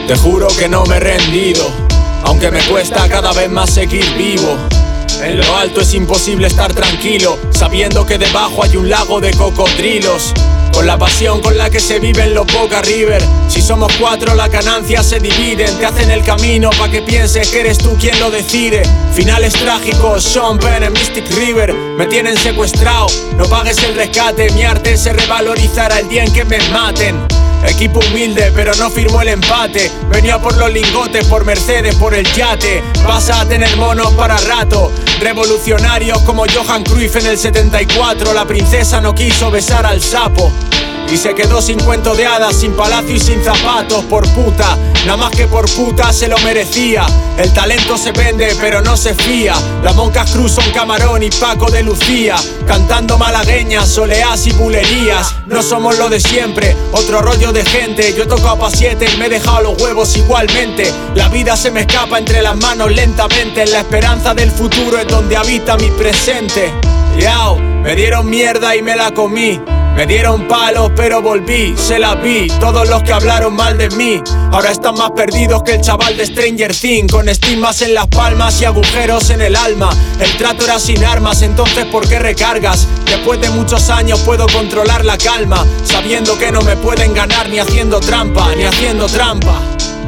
Te juro que no me he rendido, aunque me cuesta cada vez más seguir vivo. En lo alto es imposible estar tranquilo, sabiendo que debajo hay un lago de cocodrilos. Con la pasión con la que se vive en los Boca River. Si somos 4 las ganancias se dividen. Te hacen el camino pa' que pienses que eres tú quien lo decide. Finales trágicos, Sean Penn en Mystic River. Me tienen secuestrado, no pagues el rescate. Mi arte se revalorizará el día en que me maten. Equipo humilde pero no firmó el empate. Venía por los lingotes, por Mercedes, por el yate. Vas a tener monos para rato. Revolucionarios como Johan Cruyff en el 74. La princesa no quiso besar al sapo y se quedó sin cuento de hadas, sin palacio y sin zapatos. Por puta, nada más que por puta se lo merecía. El talento se vende pero no se fía. Las Moncas Cruz son Camarón y Paco de Lucía, cantando malagueñas, soleás y bulerías. No somos lo de siempre, otro rollo de gente. Yo he tocado pa' 7 y me he dejado los huevos igualmente. La vida se me escapa entre las manos lentamente. En la esperanza del futuro es donde habita mi presente. Yao, me dieron mierda y me la comí. Me dieron palos pero volví, se las vi. Todos los que hablaron mal de mí ahora están más perdidos que el chaval de Stranger Things, con estigmas en las palmas y agujeros en el alma. El trato era sin armas, entonces ¿por qué recargas? Después de muchos años puedo controlar la calma, sabiendo que no me pueden ganar ni haciendo trampa, ni haciendo trampa.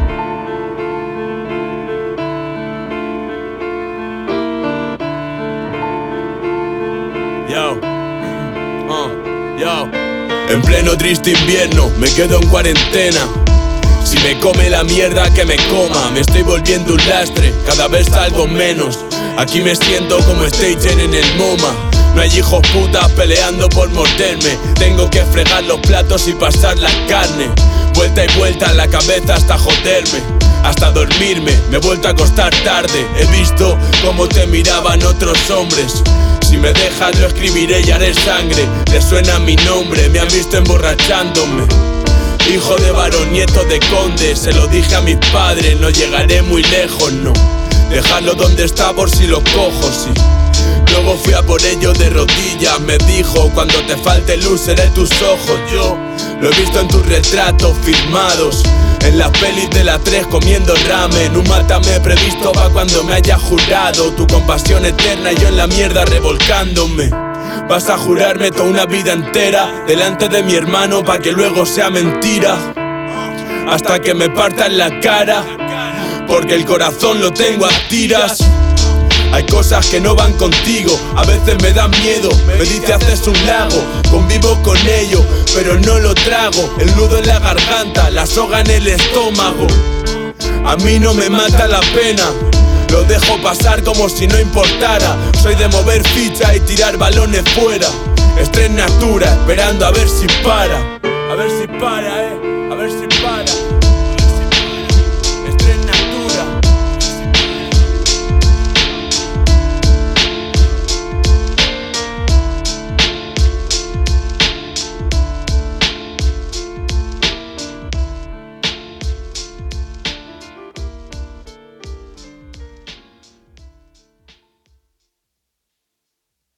Yo. En pleno triste invierno me quedo en cuarentena. Si me come la mierda que me coma. Me estoy volviendo un lastre, cada vez salgo menos. Aquí me siento como Stager en el MoMA. No hay hijos putas peleando por morderme. Tengo que fregar los platos y pasar la carne. Vuelta y vuelta en la cabeza hasta joderme, hasta dormirme, me he vuelto a acostar tarde. He visto cómo te miraban otros hombres. Si me dejas lo escribiré y haré sangre. Le suena mi nombre, me han visto emborrachándome. Hijo de varón, nieto de conde. Se lo dije a mis padres, no llegaré muy lejos, no. Dejarlo donde está por si lo cojo, sí. Luego fui a por ello de rodillas. Me dijo, cuando te falte luz seré tus ojos. Yo lo he visto en tus retratos firmados, en las pelis de la 3 comiendo ramen. Un mátame previsto pa' cuando me haya jurado. Tu compasión eterna y yo en la mierda revolcándome. Vas a jurarme toda una vida entera delante de mi hermano pa' que luego sea mentira, hasta que me partan la cara, porque el corazón lo tengo a tiras. Hay cosas que no van contigo, a veces me dan miedo. Me dice haces un lago, convivo con ello, pero no lo trago. El nudo en la garganta, la soga en el estómago. A mí no me mata la pena, lo dejo pasar como si no importara. Soy de mover ficha y tirar balones fuera. Estrés Natura, esperando a ver si para. A ver si